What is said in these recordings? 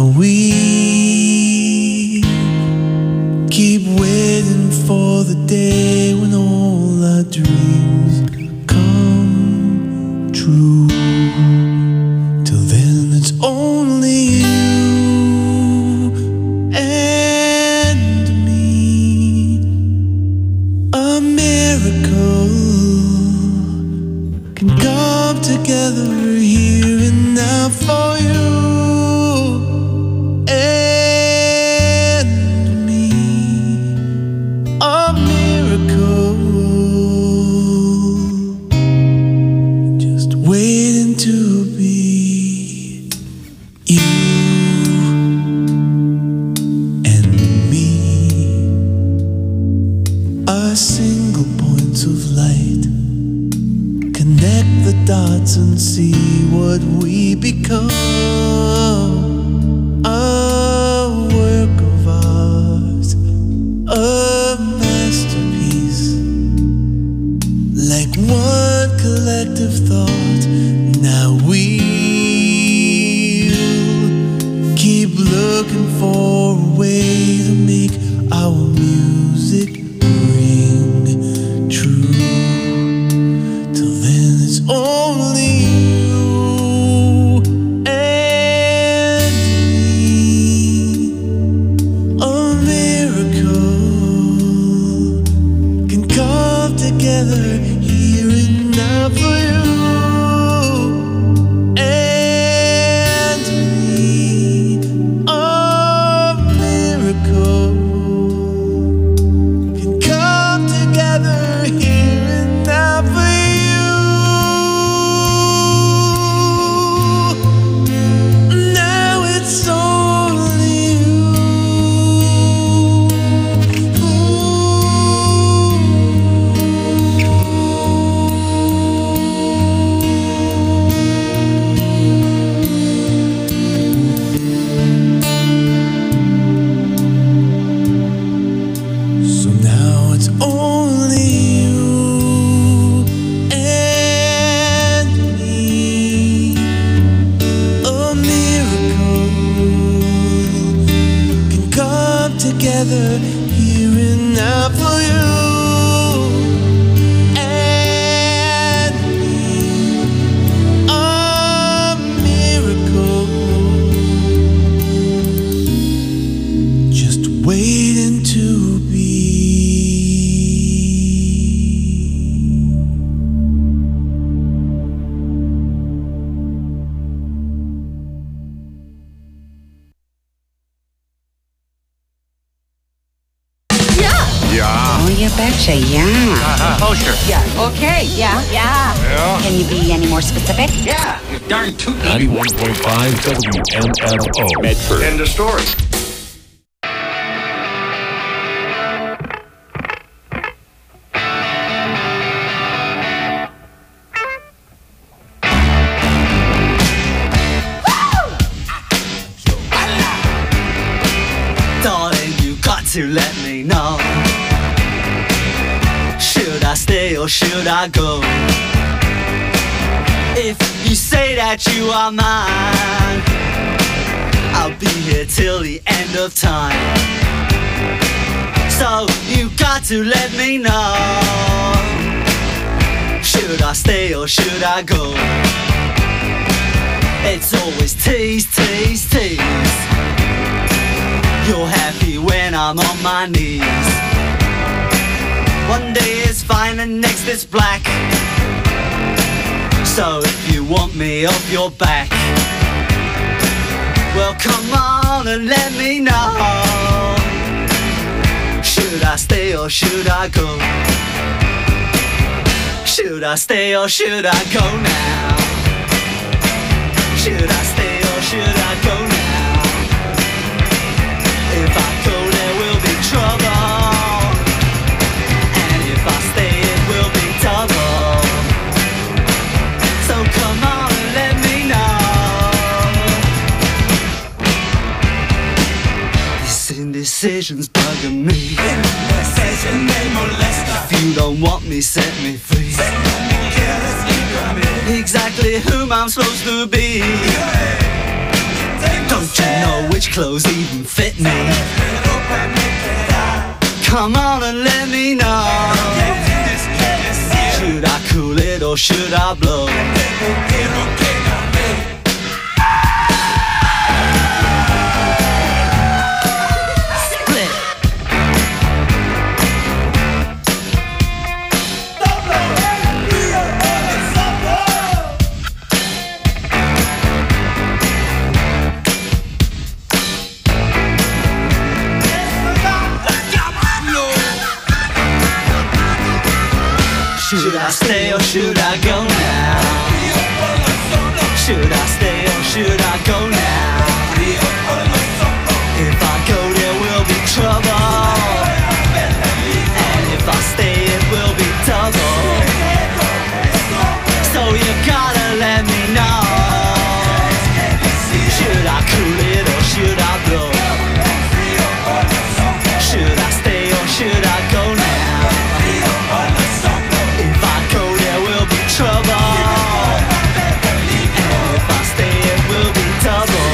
Now we keep waiting for the day when all our dreams come true. Till then it's only you and me. A miracle can come together here and now for you and me. A miracle just waiting to be you and me. A single point of light, connect the dots and see what we become. A work of art, a masterpiece, like one collective thought. Now we'll keep looking for a way to make our music ring true. Till then it's only you and me. A miracle can come together here and now for you and me. A miracle can come together here and now for you. Now it's only you. So now it's only you and me. A miracle can come together here and now for you and me. A miracle just waiting to be. Oh, you betcha, yeah. Oh, sure. Yeah. Okay. Yeah. Yeah. Yeah. Can you be any more specific? Yeah. You darn tootin'. 91.5 WMFO. Medford. End of story. Darling, you got to let me know. Should I stay or should I go? If you say that you are mine, I'll be here till the end of time. So you got to let me know. Should I stay or should I go? It's always tease, tease, tease. You're happy when I'm on my knees. One day is fine and next is black. So if you want me off your back, well come on and let me know. Should I stay or should I go? Should I stay or should I go now? Should I stay or should I go now? If I go there will be trouble, and if I stay it will be double. So come on and let me know. This indecision's bugging me. If you don't want me, set me free. Exactly whom I'm supposed to be. Don't Don't you know which clothes even fit me? Come on and let me know. Should I cool it or should I blow? Should I stay or should I go now? Should I stay or should I go now? If I go there will be trouble, and if I stay it will be double. So you gotta let me know. Should I cool it or should I blow? Should I stay or should I go now? Trouble, and if I stay it will be double.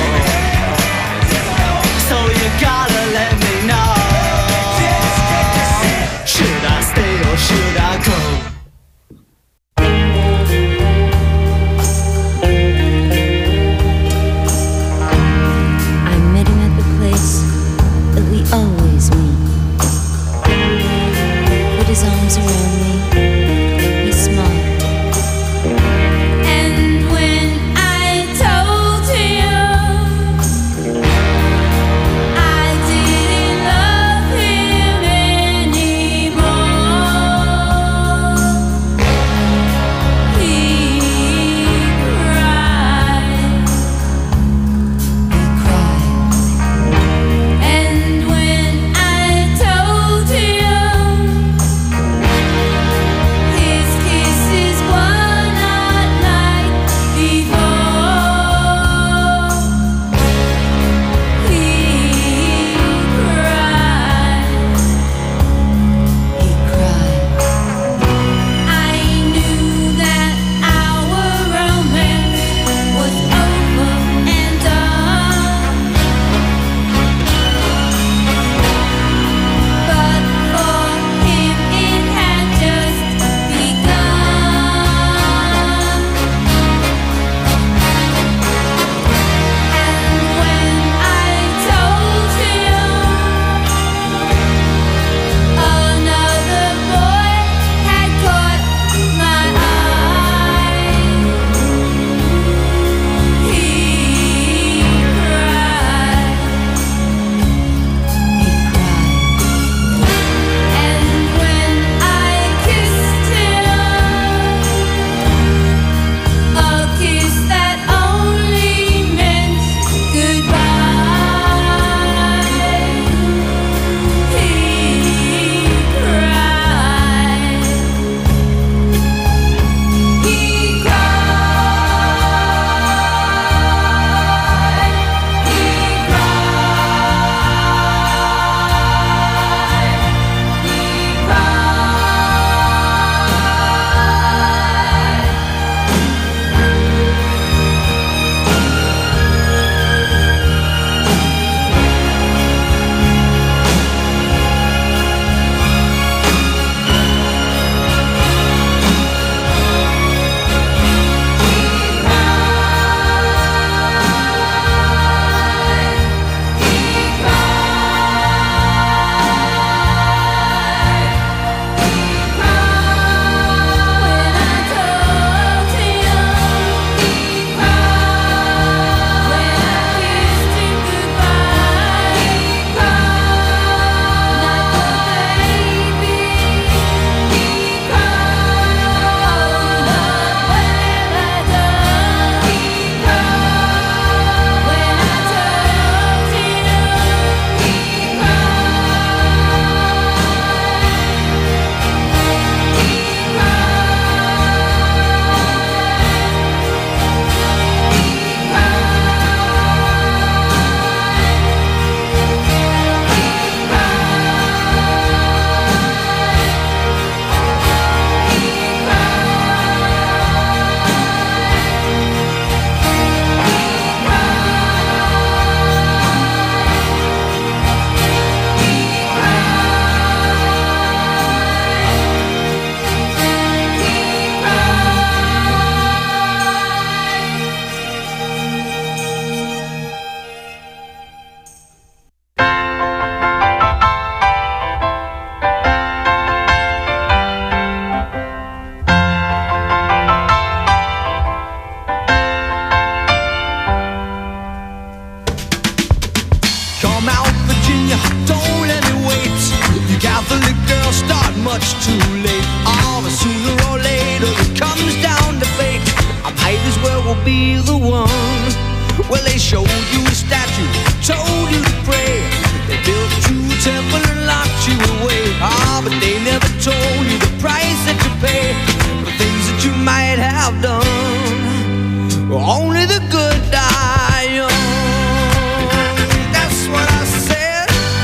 come out, Virginia, don't let me wait. You Catholic girls start much too late. Oh, but sooner or later it comes down to fate. I might as well be the one. Well, they showed you a statue, told you to pray. They built you a temple and locked you away. Ah, but they never told you the price that you pay for things that you might have done. Only the good die young. That's what I said.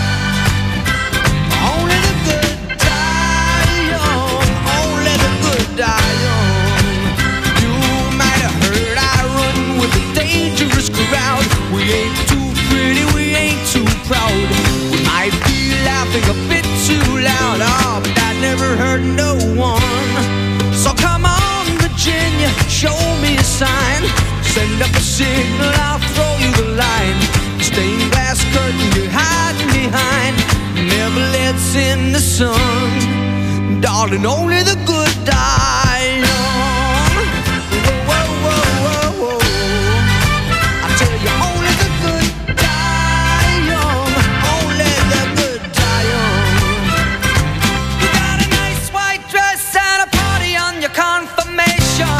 Only the good die young. Only the good die young. You might have heard I run with a dangerous crowd. We ain't too pretty, we ain't too proud. We might be laughing a bit too loud. Oh, but that never hurt no one. So come on, Virginia, show me a sign. Send up a signal, I'll throw you the line. Stained glass curtain you're hiding behind never lets in the sun. Darling, only the good die young. Whoa, whoa, whoa, whoa. I tell you, only the good die young. Only the good die young. You got a nice white dress and a party on your confirmation.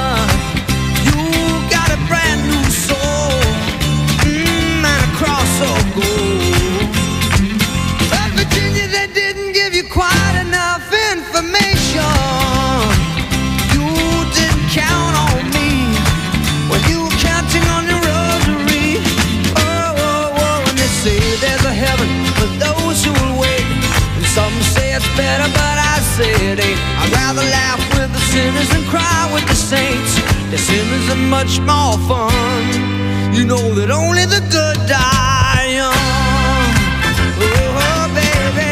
Quite enough information. You didn't count on me when you were counting on your rosary. Oh, oh, oh, and they say there's a heaven for those who will wait. And some say it's better, but I say it ain't. I'd rather laugh with the sinners than cry with the saints. The sinners are much more fun. You know that only the good die young. Oh, baby.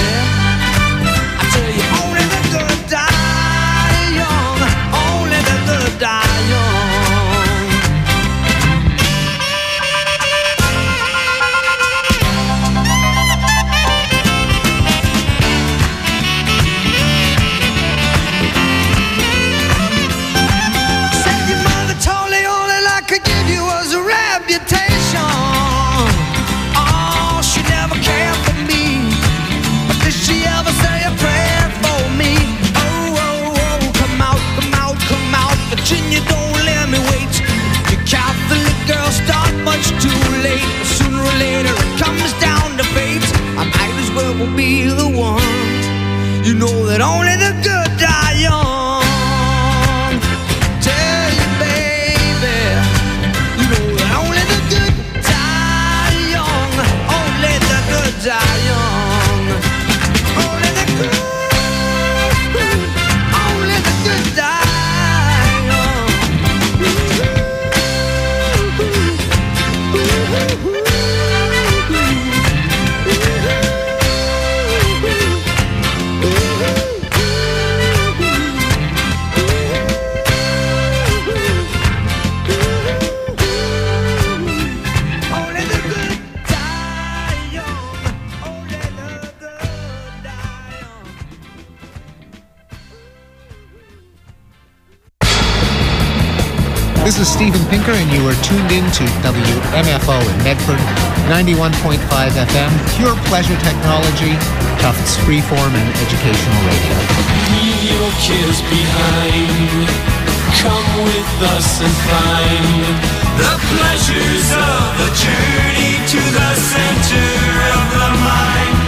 Only the good die young. Only the good die young. Said your mother told me all that I could give you was a reputation. Oh, she never cared for me. But did she ever say a prayer for me? Oh, oh, oh, come out, come out, come out, Virginia, don't let me wait. You Catholic girls start much too late. Sooner or later it comes down to fate. I might as well be the one. You know that only the good die young. Tell you, baby, you know that only the good die young. Only the good die young. Only the good. Only the good die young. Only the good die young. Only the good die young. This is Steven Pinker, and you are tuned in to WMFO in Medford, 91.5 FM, pure pleasure technology, Tufts freeform and educational radio. Leave your kids behind. Come with us and find the pleasures of the journey to the center of the mind.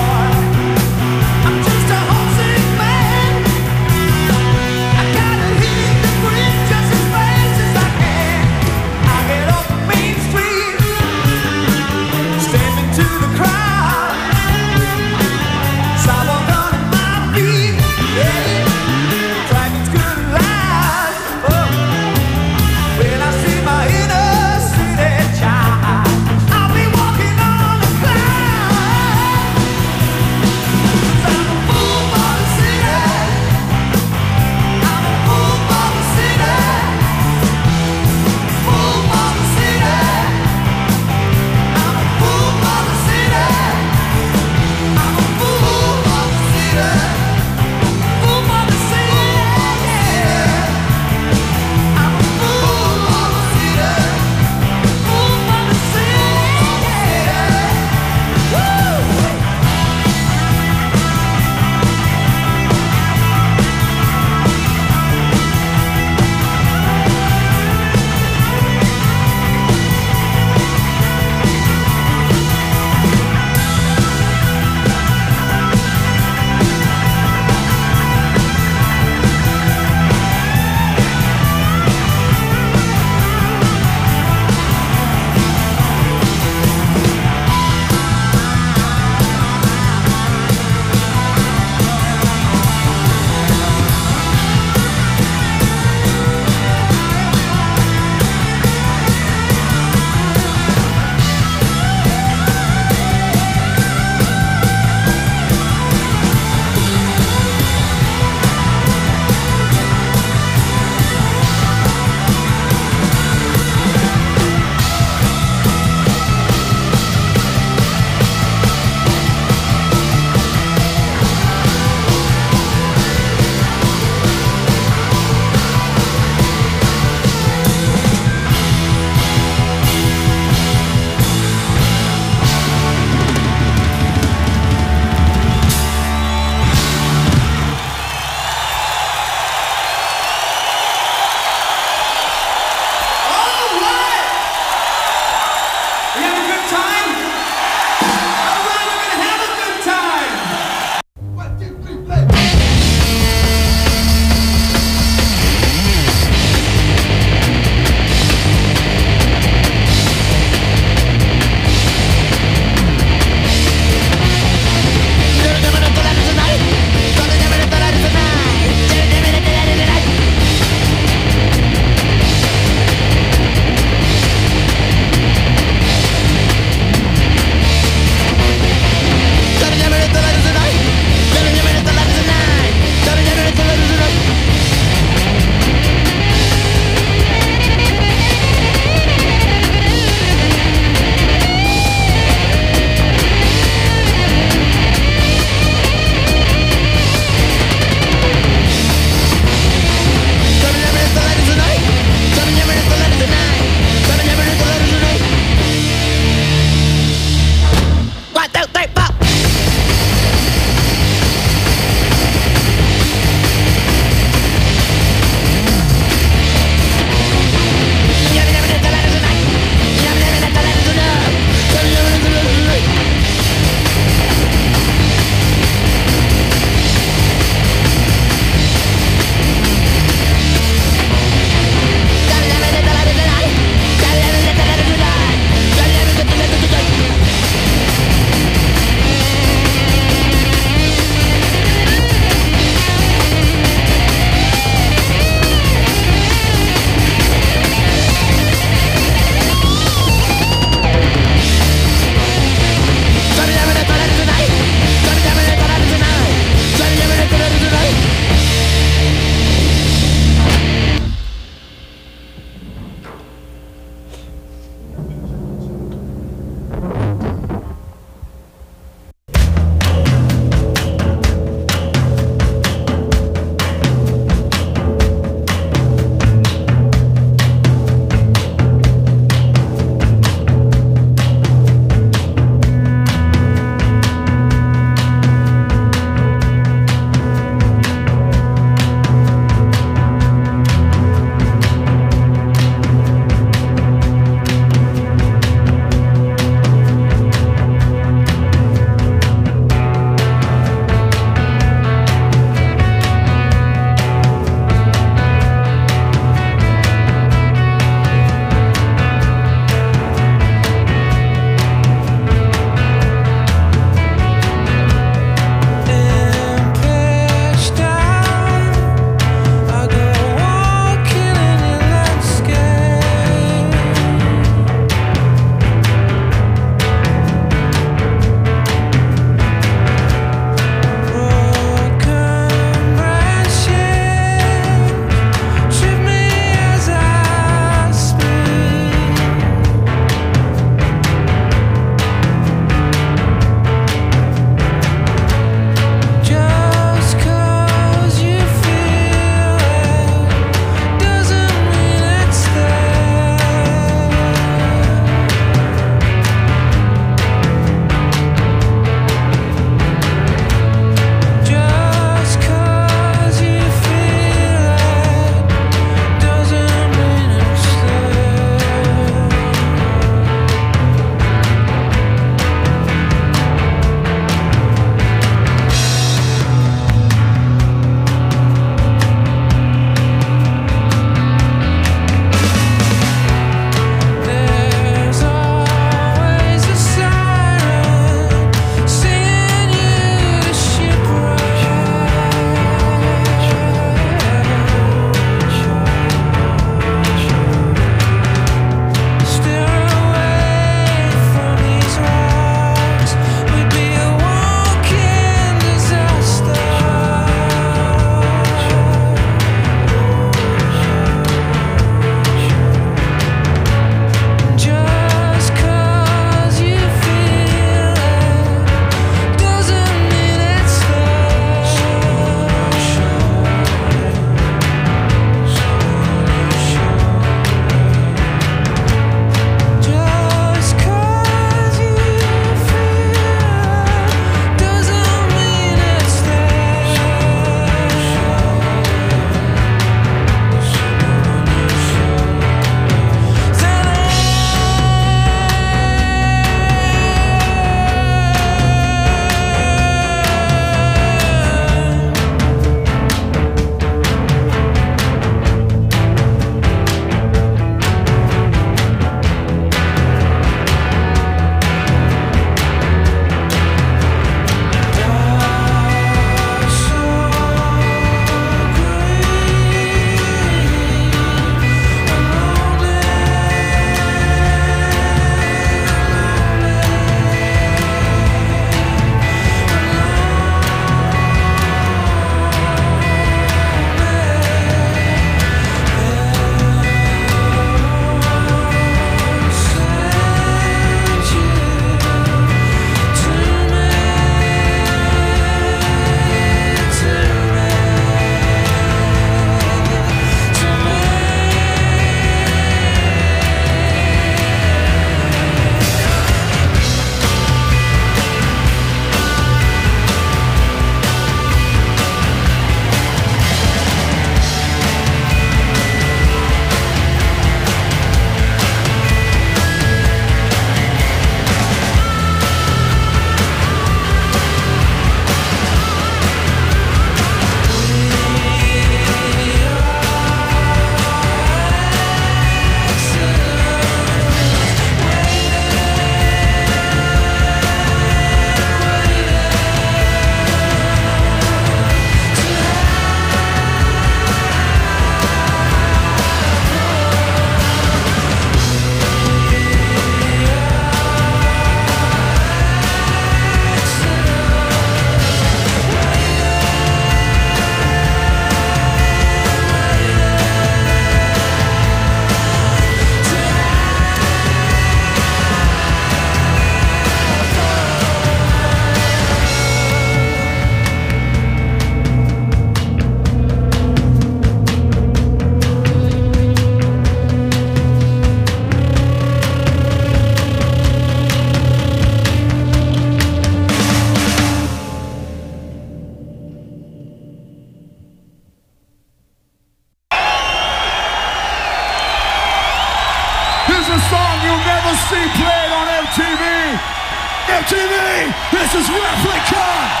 TV, this is Replica.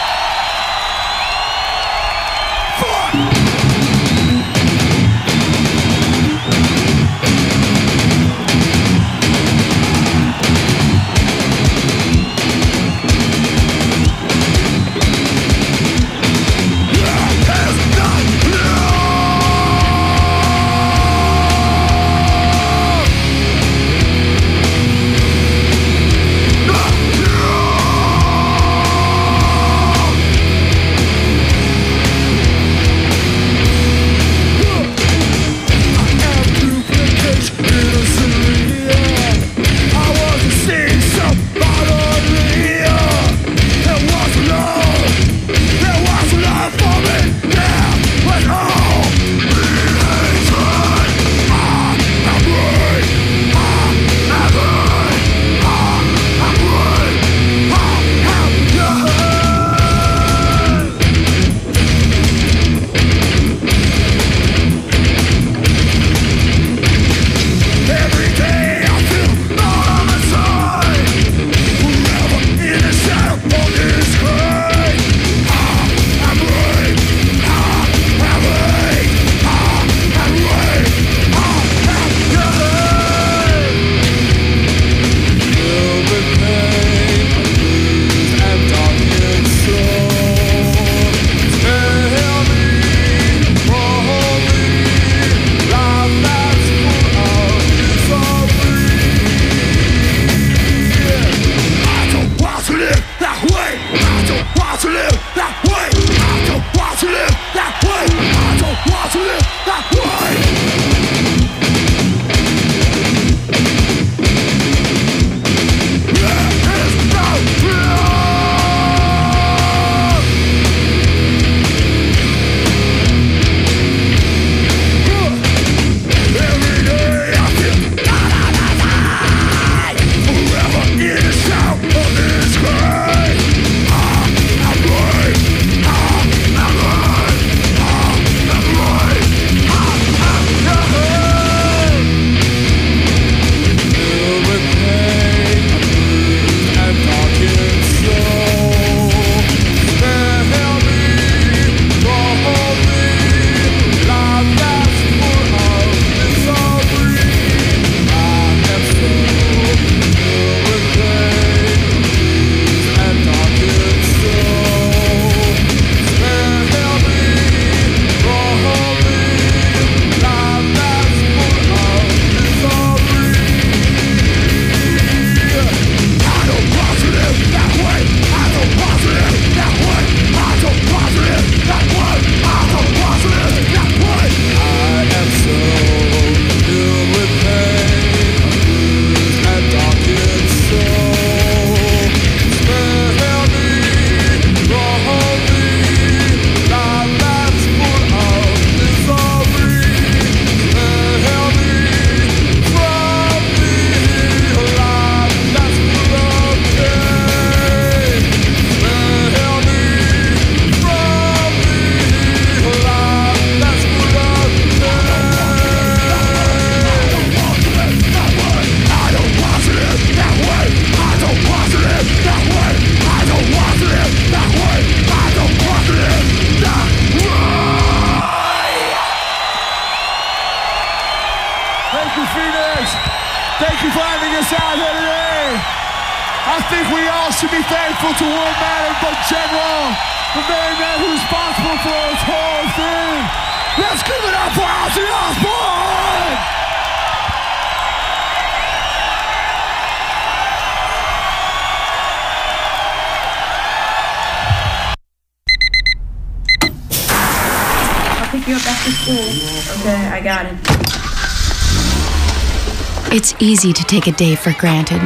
It's easy to take a day for granted.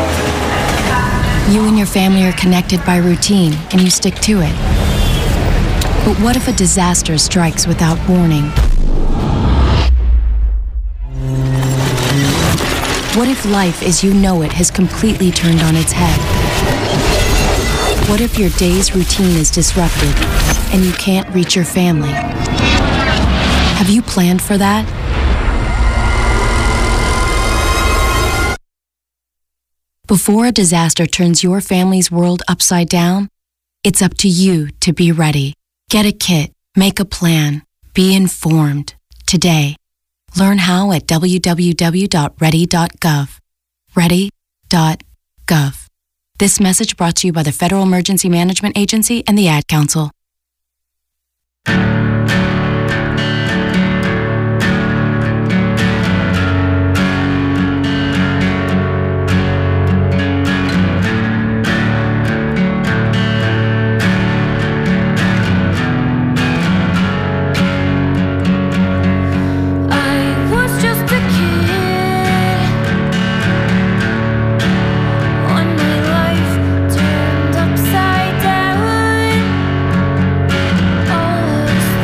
You and your family are connected by routine, and you stick to it. But what if a disaster strikes without warning? What if life as you know it has completely turned on its head? What if your day's routine is disrupted and you can't reach your family? Have you planned for that? Before a disaster turns your family's world upside down, it's up to you to be ready. Get a kit, make a plan, be informed today. Learn how at www.ready.gov. Ready.gov. This message brought to you by the Federal Emergency Management Agency and the Ad Council. Upside down, all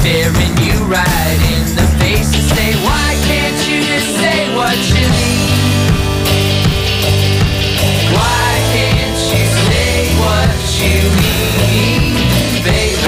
staring you right in the face and say, why can't you just say what you mean? Why can't you say what you mean, baby?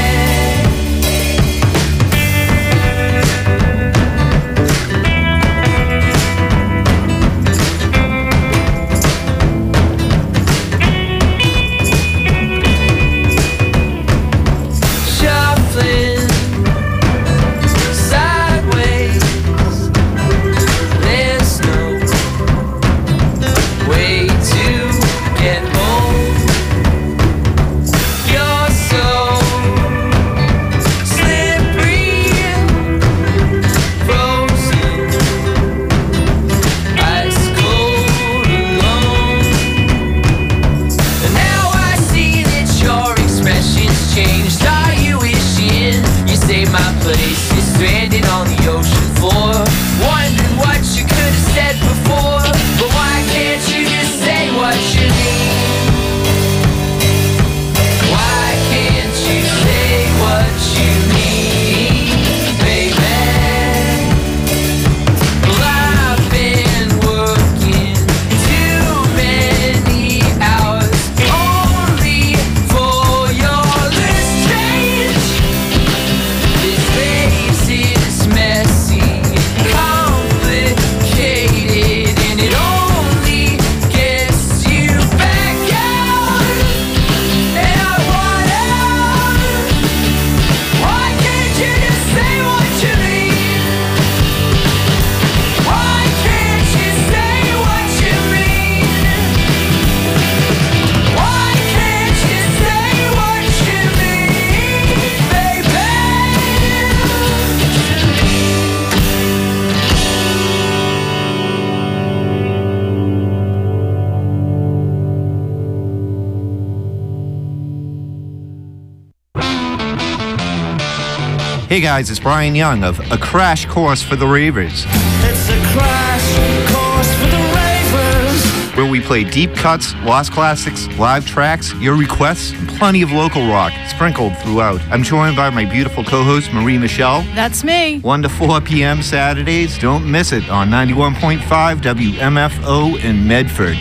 Hey guys, it's Brian Young of A Crash Course for the Ravers. It's a crash course for the ravers, where we play deep cuts, lost classics, live tracks, your requests, and plenty of local rock sprinkled throughout. I'm joined by my beautiful co-host, Marie Michelle. That's me. 1 to 4 p.m. Saturdays. Don't miss it on 91.5 WMFO in Medford.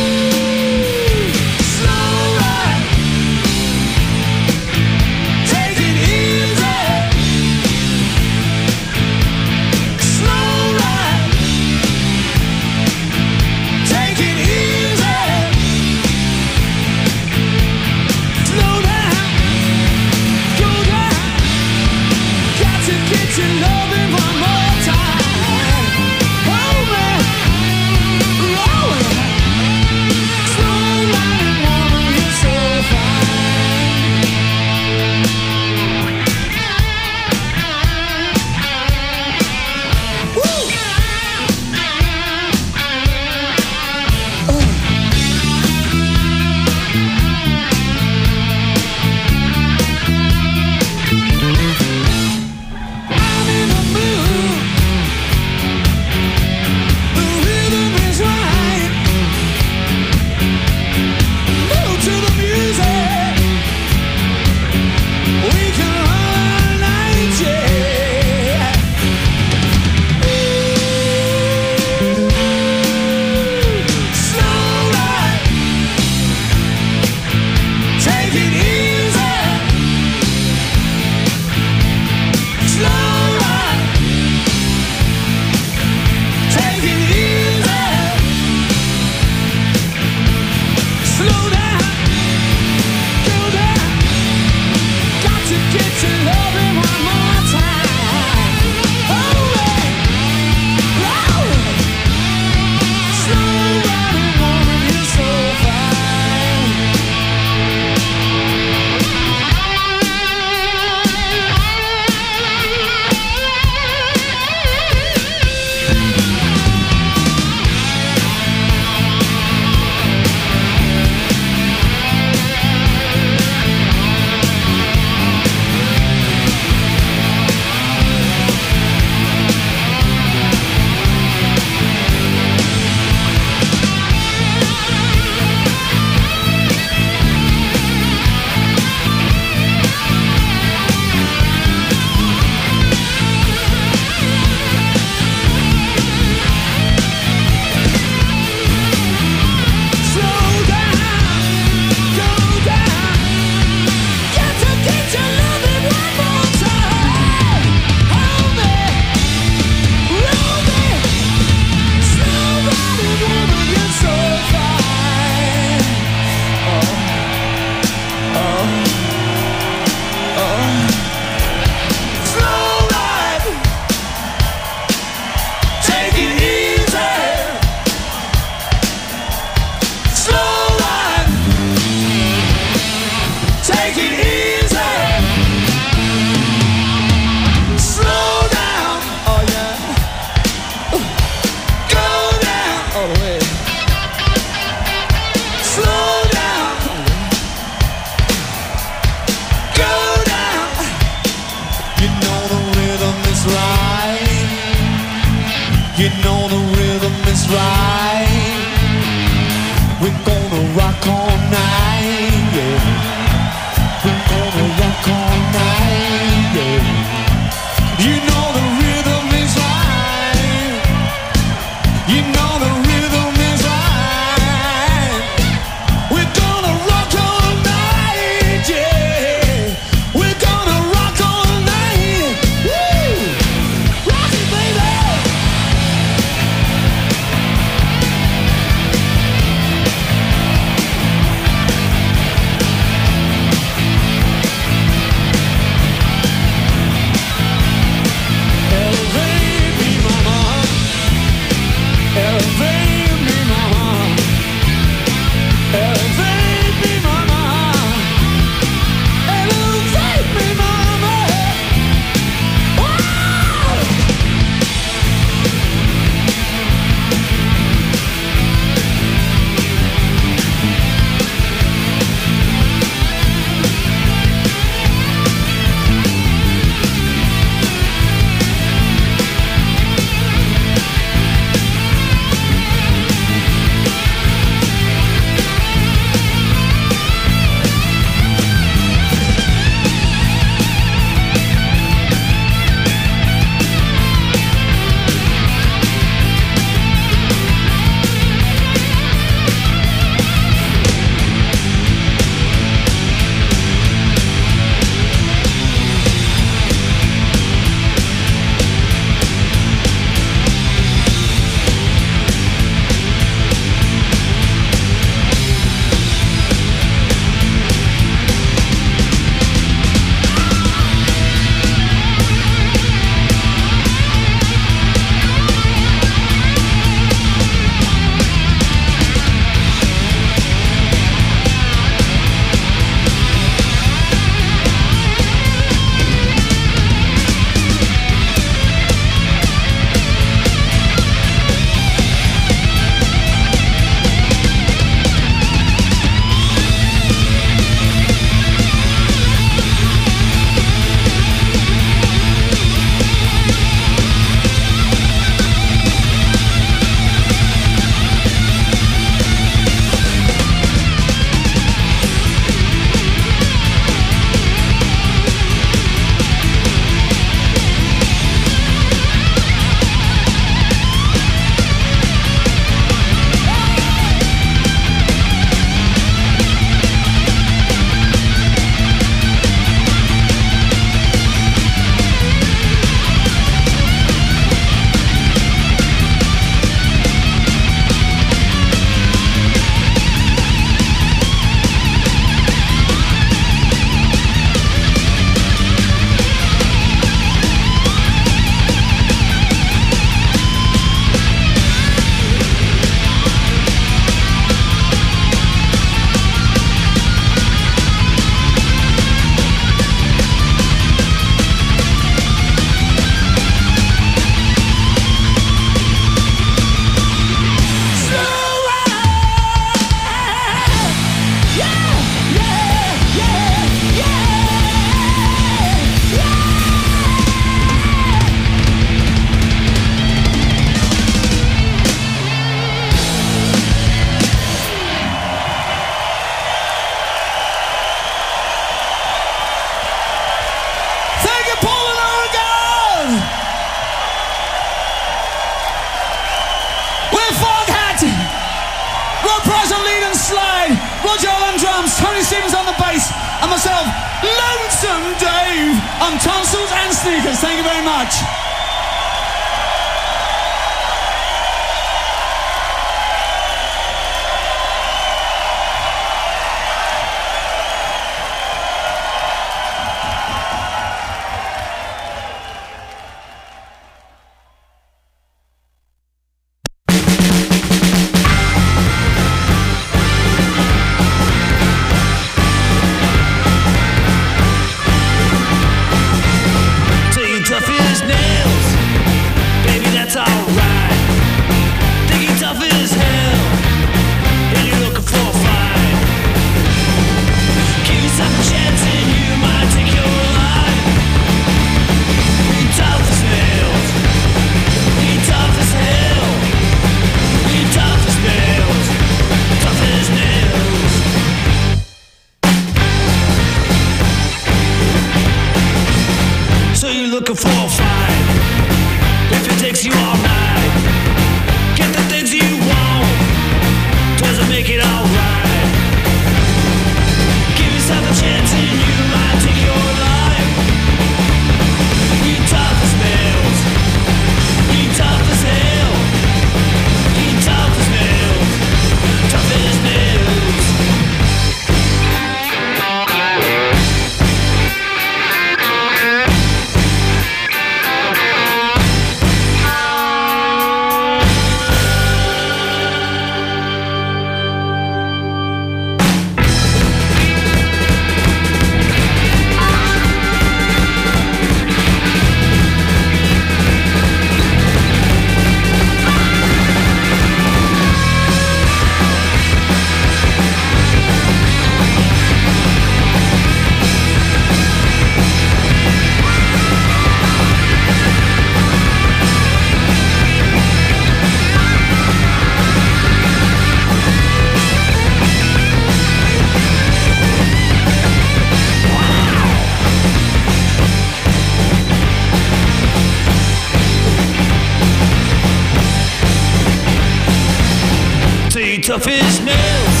Tough as nails,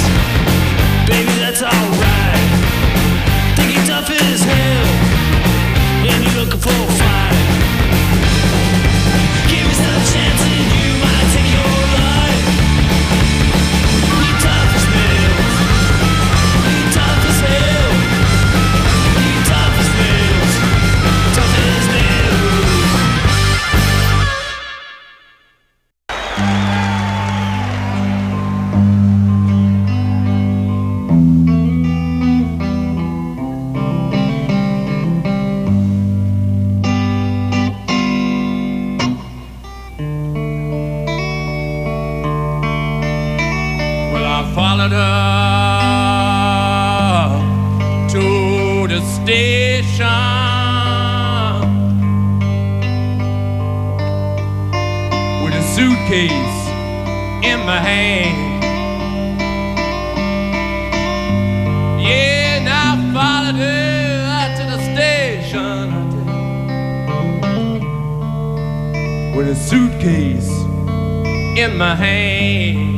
baby, that's alright. Think you're tough as hell, and you're looking for a fight. Give yourself a chance and you might take your life. You're tough as nails, you're tough as hell, you're tough as nails, tough as nails. Followed her to the station with a suitcase in my hand. Yeah, and I followed her to the station with a suitcase in my hand.